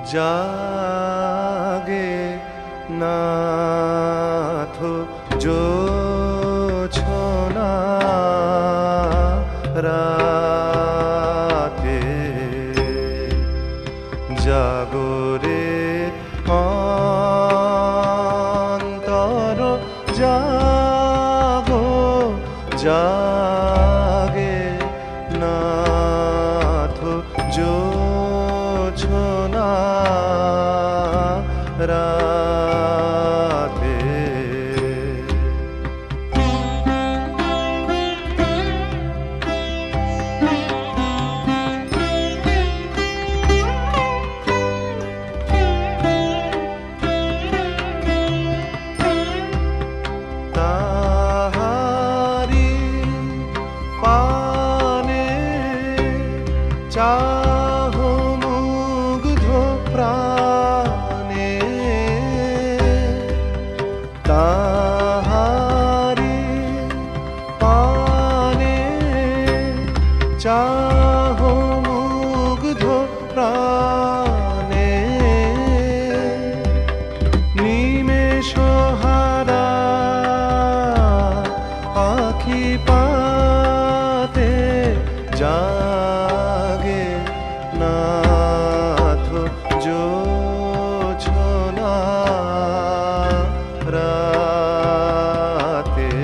জাগে নাথ জোছনা রাতে, জাগরে অন্তর জাগো, জাগে নাথ জোছনা রাতে। তাহারি পানে চাহ মুগ্ধ প্রাণে, তাহারি পানে চাহ মুগ্ধ প্রাণে, নিমেষ হারা আখি পাতে, জাগে নাথ জোছনা রাতে।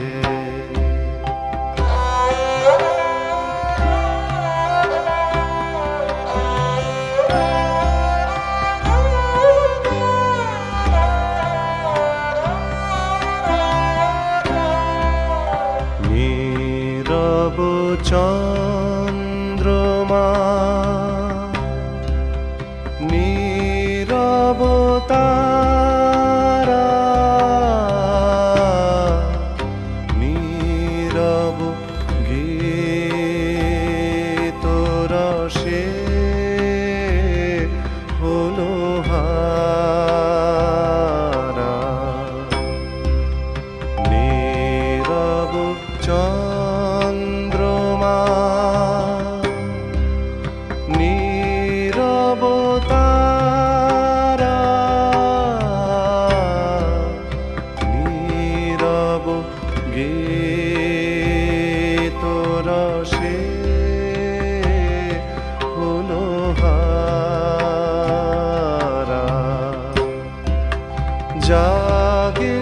নীরব চন্দ্রমা নীরব তারা, নীরব গীত রসে হলো হারা, নীরব চন্দ্রমা নীরব তারা, নীরব গীত রসে হলো হারা, জাগে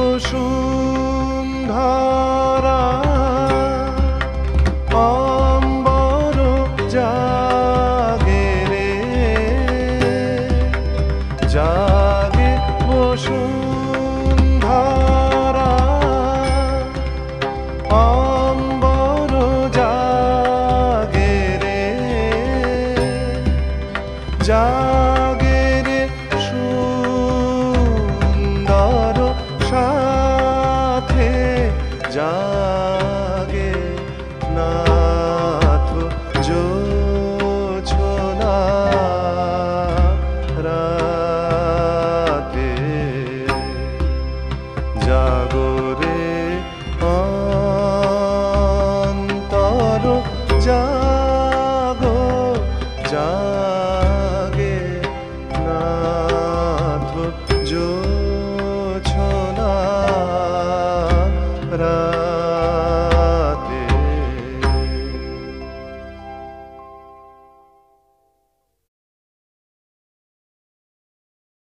বসুন্ধরা অম্বর জাগে রে, জাগে বসুন্ধরা অম্বর জাগে রে, জাগে রে সুন্দর সাথে, জাগে নাথ জোছনা রাতে, জাগরে